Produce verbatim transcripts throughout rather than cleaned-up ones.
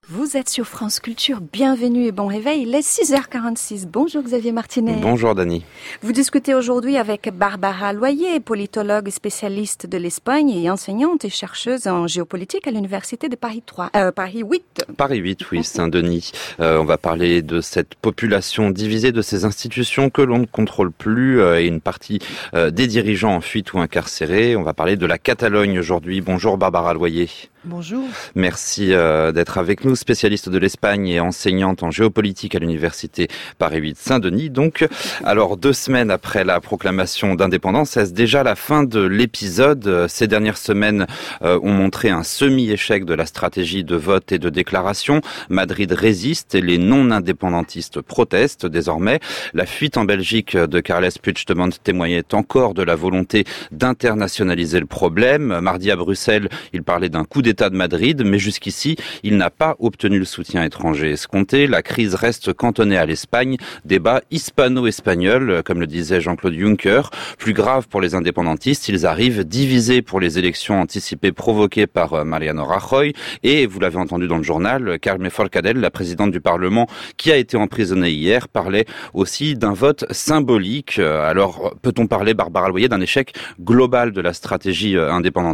Vous êtes sur France Culture, bienvenue et bon réveil, il est six heures quarante-six. Bonjour Xavier Martinet. Bonjour Dani. Vous discutez aujourd'hui avec Barbara Loyer, politologue spécialiste de l'Espagne et enseignante et chercheuse en géopolitique à l'université de Paris trois, euh, Paris huit. Paris huit, oui, Saint-Denis. Euh, on va parler de cette population divisée, de ces institutions que l'on ne contrôle plus euh, et une partie euh, des dirigeants en fuite ou incarcérés. On va parler de la Catalogne aujourd'hui. Bonjour Barbara Loyer. Bonjour. Merci euh, d'être avec nous, spécialiste de l'Espagne et enseignante en géopolitique à l'université Paris huit Saint-Denis. Donc, alors deux semaines après la proclamation d'indépendance, est-ce déjà la fin de l'épisode? Ces dernières semaines euh, ont montré un semi-échec de la stratégie de vote et de déclaration. Madrid résiste et les non-indépendantistes protestent désormais. La fuite en Belgique de Carles Puigdemont témoignait encore de la volonté d'internationaliser le problème. Mardi à Bruxelles, il parlait d'un coup d'État de Madrid, mais jusqu'ici, il n'a pas obtenu le soutien étranger escompté. La crise reste cantonnée à l'Espagne. Débat hispano-espagnol, comme le disait Jean-Claude Juncker. Plus grave pour les indépendantistes, ils arrivent divisés pour les élections anticipées provoquées par Mariano Rajoy. Et, vous l'avez entendu dans le journal, Carme Forcadell, la présidente du Parlement, qui a été emprisonnée hier, parlait aussi d'un vote symbolique. Alors, peut-on parler, Barbara Loyer, d'un échec global de la stratégie indépendantiste ?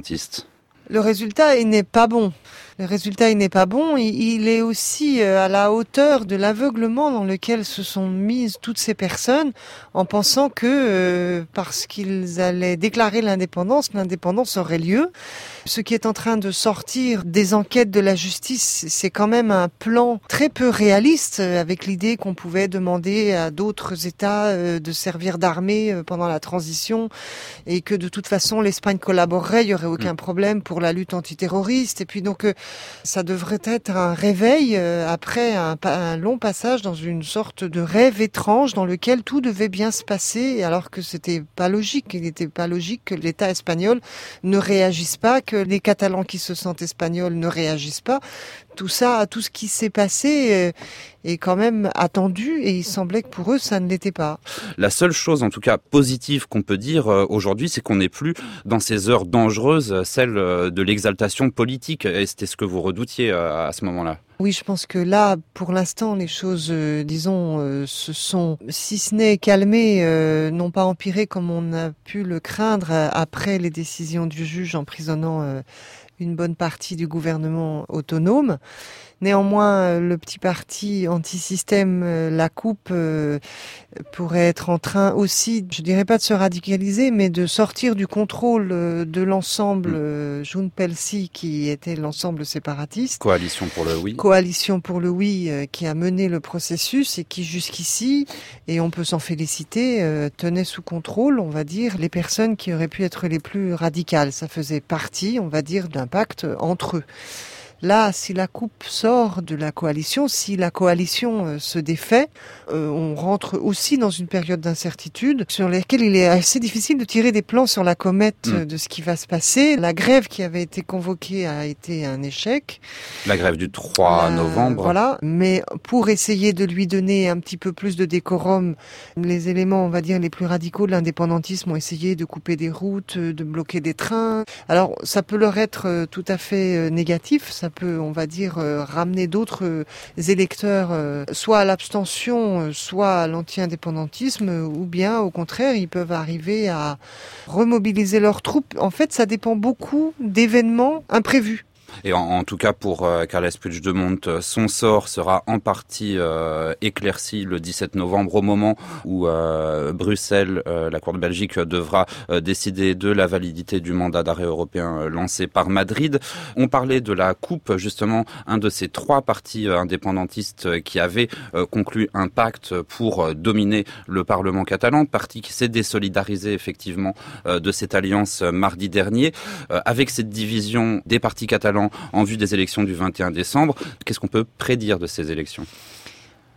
Le résultat, il n'est pas bon. Le résultat, il n'est pas bon. Il est aussi à la hauteur de l'aveuglement dans lequel se sont mises toutes ces personnes en pensant que euh, parce qu'ils allaient déclarer l'indépendance, l'indépendance aurait lieu. Ce qui est en train de sortir des enquêtes de la justice, c'est quand même un plan très peu réaliste avec l'idée qu'on pouvait demander à d'autres États de servir d'armée pendant la transition et que de toute façon l'Espagne collaborerait, il n'y aurait aucun problème pour la lutte antiterroriste. Et puis donc ça devrait être un réveil après un, un long passage dans une sorte de rêve étrange dans lequel tout devait bien se passer alors que c'était pas logique. Il n'était pas logique que l'État espagnol ne réagisse pas, que les Catalans qui se sentent espagnols ne réagissent pas. Tout ça, tout ce qui s'est passé est quand même attendu et il semblait que pour eux, ça ne l'était pas. La seule chose, en tout cas positive qu'on peut dire aujourd'hui, c'est qu'on n'est plus dans ces heures dangereuses, celles de l'exaltation politique. Et c'était ce que vous redoutiez à ce moment-là. Oui, je pense que là, pour l'instant, les choses, euh, disons, euh, se sont, si ce n'est calmées, euh, n'ont pas empiré comme on a pu le craindre euh, après les décisions du juge emprisonnant euh, une bonne partie du gouvernement autonome. Néanmoins, le petit parti anti-système, la coupe, euh, pourrait être en train aussi, je dirais pas de se radicaliser, mais de sortir du contrôle de l'ensemble euh, Junts-Pelsi qui était l'ensemble séparatiste. Coalition pour le oui. Coalition pour le oui euh, qui a mené le processus et qui jusqu'ici, et on peut s'en féliciter, euh, tenait sous contrôle, on va dire, les personnes qui auraient pu être les plus radicales. Ça faisait partie, on va dire, d'un pacte entre eux. Là, si la coupe sort de la coalition, si la coalition euh, se défait, euh, on rentre aussi dans une période d'incertitude sur laquelle il est assez difficile de tirer des plans sur la comète mmh. de ce qui va se passer. La grève qui avait été convoquée a été un échec. La grève du trois novembre. Voilà, mais pour essayer de lui donner un petit peu plus de décorum, les éléments, on va dire, les plus radicaux de l'indépendantisme ont essayé de couper des routes, de bloquer des trains. Alors, ça peut leur être tout à fait négatif, ça peut, on va dire, euh, ramener d'autres euh, électeurs euh, soit à l'abstention, euh, soit à l'anti-indépendantisme, euh, ou bien, au contraire, ils peuvent arriver à remobiliser leurs troupes. En fait, ça dépend beaucoup d'événements imprévus. Et en, en tout cas, pour euh, Carles Puigdemont, son sort sera en partie euh, éclairci le dix-sept novembre, au moment où euh, Bruxelles, euh, la Cour de Belgique, devra euh, décider de la validité du mandat d'arrêt européen euh, lancé par Madrid. On parlait de la coupe, justement, un de ces trois partis euh, indépendantistes euh, qui avait euh, conclu un pacte pour euh, dominer le Parlement catalan, parti qui s'est désolidarisé effectivement euh, de cette alliance euh, mardi dernier. Euh, avec cette division des partis catalans en vue des élections du vingt et un décembre. Qu'est-ce qu'on peut prédire de ces élections ?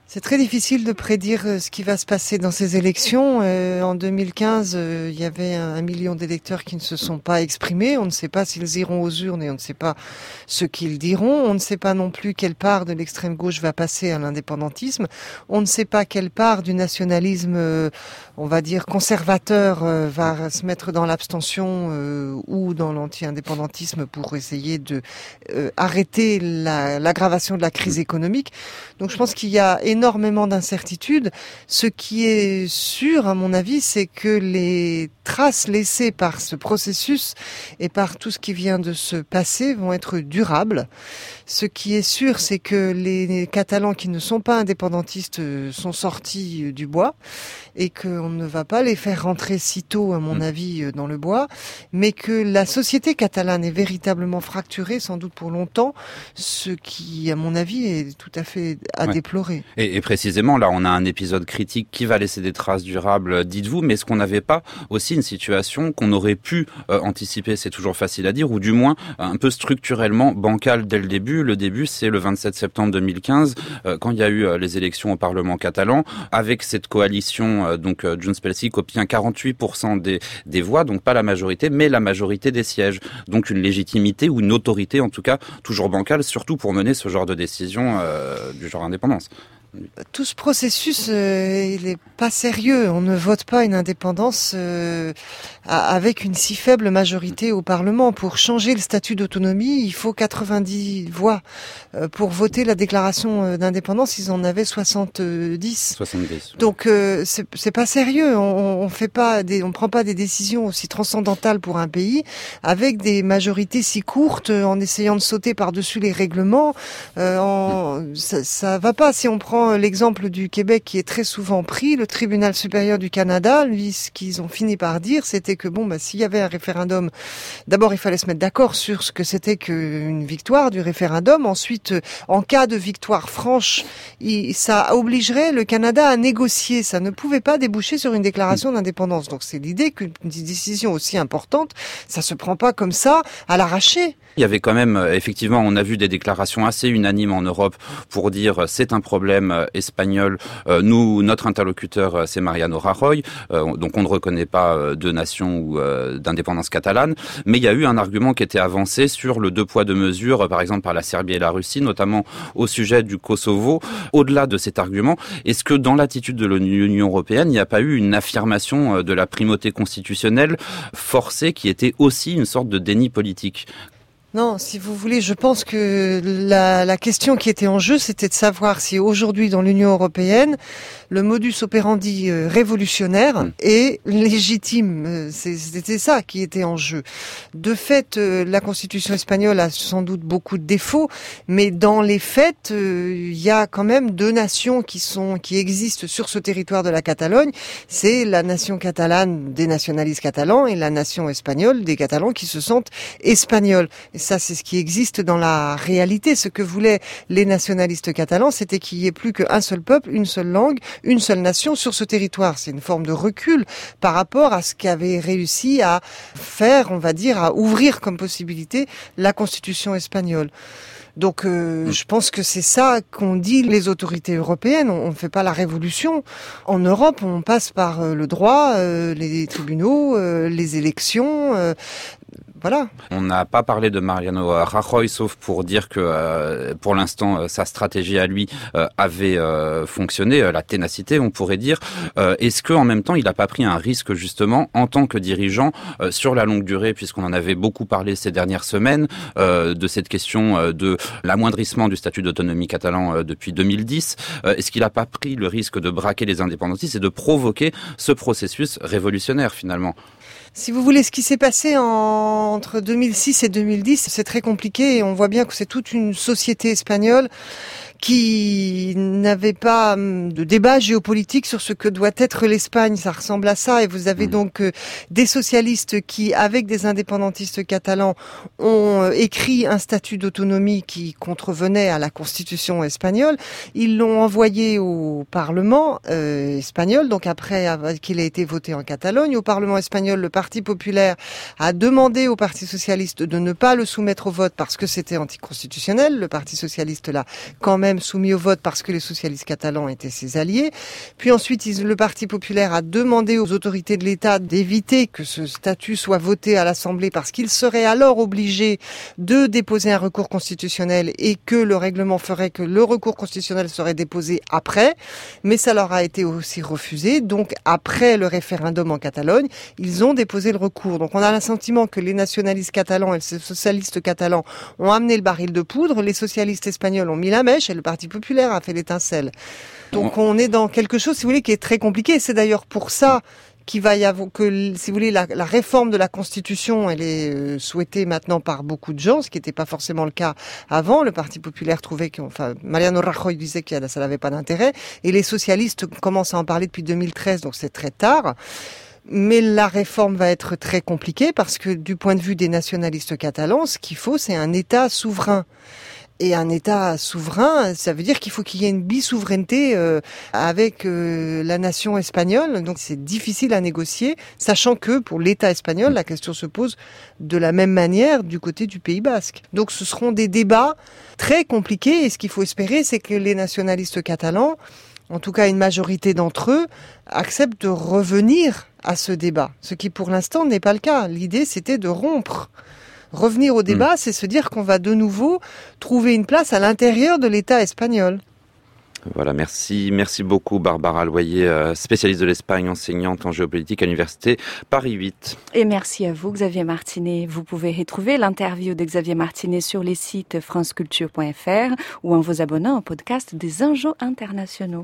C'est très difficile de prédire ce qui va se passer dans ces élections. Euh, en deux mille quinze, euh, il y avait un, un million d'électeurs qui ne se sont pas exprimés. On ne sait pas s'ils iront aux urnes et on ne sait pas ce qu'ils diront. On ne sait pas non plus quelle part de l'extrême gauche va passer à l'indépendantisme. On ne sait pas quelle part du nationalisme, euh, on va dire conservateur, euh, va se mettre dans l'abstention euh, ou dans l'anti-indépendantisme pour essayer de euh, arrêter la, l'aggravation de la crise économique. Donc je pense qu'il y a énormément énormément d'incertitudes. Ce qui est sûr, à mon avis, c'est que les traces laissées par ce processus et par tout ce qui vient de se passer vont être durables. Ce qui est sûr, c'est que les Catalans qui ne sont pas indépendantistes sont sortis du bois et qu'on ne va pas les faire rentrer sitôt, à mon mmh. avis, dans le bois, mais que la société catalane est véritablement fracturée, sans doute pour longtemps, ce qui, à mon avis, est tout à fait à ouais. déplorer. Et, et précisément, là, on a un épisode critique qui va laisser des traces durables, dites-vous, mais est-ce qu'on n'avait pas aussi une situation qu'on aurait pu euh, anticiper, c'est toujours facile à dire, ou du moins un peu structurellement bancale dès le début. Le début, c'est le vingt-sept septembre deux mille quinze, euh, quand il y a eu euh, les élections au Parlement catalan, avec cette coalition, euh, donc euh, Junts pel Sí, qui obtient quarante-huit pour cent des, des voix, donc pas la majorité, mais la majorité des sièges. Donc une légitimité ou une autorité, en tout cas, toujours bancale, surtout pour mener ce genre de décision euh, du genre indépendance. Tout ce processus, euh, il est pas sérieux. On ne vote pas une indépendance euh, avec une si faible majorité au Parlement. Pour changer le statut d'autonomie, il faut quatre-vingt-dix voix. Euh, pour voter la déclaration d'indépendance, ils en avaient soixante-dix. soixante-dix. Donc euh, c'est, c'est pas sérieux. On, on fait pas des, on prend pas des décisions aussi transcendantales pour un pays avec des majorités si courtes, en essayant de sauter par-dessus les règlements. Euh, en, ça, ça va pas. Si on prend l'exemple du Québec qui est très souvent pris, le tribunal supérieur du Canada, lui, ce qu'ils ont fini par dire, c'était que bon, bah, s'il y avait un référendum, d'abord il fallait se mettre d'accord sur ce que c'était qu'une victoire du référendum. Ensuite, en cas de victoire franche, il, ça obligerait le Canada à négocier. Ça ne pouvait pas déboucher sur une déclaration d'indépendance. Donc c'est l'idée qu'une décision aussi importante, ça se prend pas comme ça à l'arraché. Il y avait quand même, effectivement, on a vu des déclarations assez unanimes en Europe pour dire c'est un problème espagnol. Euh, nous, notre interlocuteur, c'est Mariano Rajoy, euh, donc on ne reconnaît pas de nation ou euh, d'indépendance catalane. Mais il y a eu un argument qui était avancé sur le deux poids deux mesures, par exemple par la Serbie et la Russie, notamment au sujet du Kosovo. Au-delà de cet argument, est-ce que dans l'attitude de l'Union européenne, il n'y a pas eu une affirmation de la primauté constitutionnelle forcée qui était aussi une sorte de déni politique ? Non, si vous voulez, je pense que la, la question qui était en jeu, c'était de savoir si aujourd'hui dans l'Union européenne, le modus operandi euh, révolutionnaire mmh. est légitime. Euh, c'était ça qui était en jeu. De fait, euh, la Constitution espagnole a sans doute beaucoup de défauts, mais dans les faits, il euh, y a quand même deux nations qui sont qui existent sur ce territoire de la Catalogne. C'est la nation catalane des nationalistes catalans et la nation espagnole des Catalans qui se sentent espagnols. Et ça, c'est ce qui existe dans la réalité. Ce que voulaient les nationalistes catalans, c'était qu'il y ait plus qu'un seul peuple, une seule langue, une seule nation sur ce territoire. C'est une forme de recul par rapport à ce qu'avait réussi à faire, on va dire, à ouvrir comme possibilité la Constitution espagnole. Donc euh, je pense que c'est ça qu'ont dit les autorités européennes. On ne fait pas la révolution. En Europe, on passe par euh, le droit, euh, les tribunaux, euh, les élections. Euh, Voilà. On n'a pas parlé de Mariano Rajoy, sauf pour dire que euh, pour l'instant, sa stratégie à lui euh, avait euh, fonctionné, euh, la ténacité, on pourrait dire. Euh, est-ce qu'en même temps, il n'a pas pris un risque justement en tant que dirigeant euh, sur la longue durée, puisqu'on en avait beaucoup parlé ces dernières semaines, euh, de cette question euh, de l'amoindrissement du statut d'autonomie catalan euh, depuis deux mille dix. Euh, est-ce qu'il n'a pas pris le risque de braquer les indépendantistes et de provoquer ce processus révolutionnaire finalement ? Si vous voulez, ce qui s'est passé en, entre deux mille six et deux mille dix, c'est très compliqué et on voit bien que c'est toute une société espagnole qui n'avait pas de débat géopolitique sur ce que doit être l'Espagne. Ça ressemble à ça. Et vous avez mmh. donc euh, des socialistes qui, avec des indépendantistes catalans, ont euh, écrit un statut d'autonomie qui contrevenait à la Constitution espagnole. Ils l'ont envoyé au Parlement euh, espagnol, donc après qu'il ait été voté en Catalogne. Au Parlement espagnol, le Parti populaire a demandé au Parti socialiste de ne pas le soumettre au vote parce que c'était anticonstitutionnel. Le Parti socialiste l'a quand même même soumis au vote parce que les socialistes catalans étaient ses alliés. Puis ensuite, ils, le Parti populaire a demandé aux autorités de l'État d'éviter que ce statut soit voté à l'Assemblée parce qu'il serait alors obligé de déposer un recours constitutionnel et que le règlement ferait que le recours constitutionnel serait déposé après. Mais ça leur a été aussi refusé. Donc, après le référendum en Catalogne, ils ont déposé le recours. Donc, on a le sentiment que les nationalistes catalans et les socialistes catalans ont amené le baril de poudre, les socialistes espagnols ont mis la mèche et le Parti populaire a fait l'étincelle. Donc, on est dans quelque chose, si vous voulez, qui est très compliqué. C'est d'ailleurs pour ça qu'il va y avoir que, si vous voulez, la, la réforme de la Constitution, elle est euh, souhaitée maintenant par beaucoup de gens, ce qui n'était pas forcément le cas avant. Le Parti populaire trouvait que, enfin, Mariano Rajoy disait que ça n'avait pas d'intérêt, et les socialistes commencent à en parler depuis deux mille treize, donc c'est très tard. Mais la réforme va être très compliquée parce que, du point de vue des nationalistes catalans, ce qu'il faut, c'est un État souverain. Et un État souverain, ça veut dire qu'il faut qu'il y ait une bisouveraineté euh, avec euh, la nation espagnole. Donc c'est difficile à négocier, sachant que pour l'État espagnol, la question se pose de la même manière du côté du Pays Basque. Donc ce seront des débats très compliqués. Et ce qu'il faut espérer, c'est que les nationalistes catalans, en tout cas une majorité d'entre eux, acceptent de revenir à ce débat. Ce qui pour l'instant n'est pas le cas. L'idée, c'était de rompre. Revenir au débat, mmh. c'est se dire qu'on va de nouveau trouver une place à l'intérieur de l'État espagnol. Voilà, merci, merci beaucoup Barbara Loyer, spécialiste de l'Espagne, enseignante en géopolitique à l'université Paris huit. Et merci à vous Xavier Martinet. Vous pouvez retrouver l'interview de Xavier Martinet sur les sites franceculture point f r ou en vous abonnant au podcast des Enjeux internationaux.